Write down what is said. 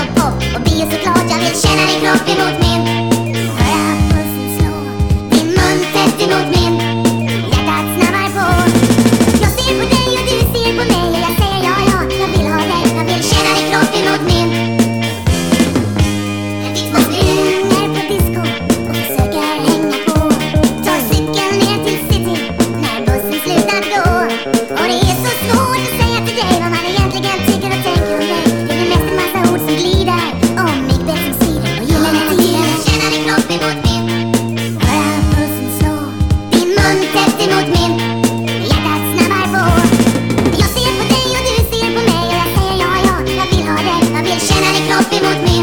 Och bli såklart, jag vill känna din kropp emot min. Höra pulsen slå, din mun tätt emot min. Hjärtat snabbar på. Jag ser på dig och du ser på mig. Och jag säger ja, ja, jag vill ha dig. Jag vill känna din kropp emot min. Vi två springer på disco och försöker hänga på. Tar cykeln ner till city när bussen slutar gå. Och det är så svårt att säga till dig vad man egentligen tycker och tänker om dig. Det är mest en massa ord som glider om mig bäst som sidor och gyllene tider. Känna din kropp emot min. Höra pulsen slå, din mun tätt emot min. Hjärtat snabbar på. Jag ser på dig och du ser på mig. Och jag säger ja, ja, jag vill ha dig. Jag vill känna din kropp emot min.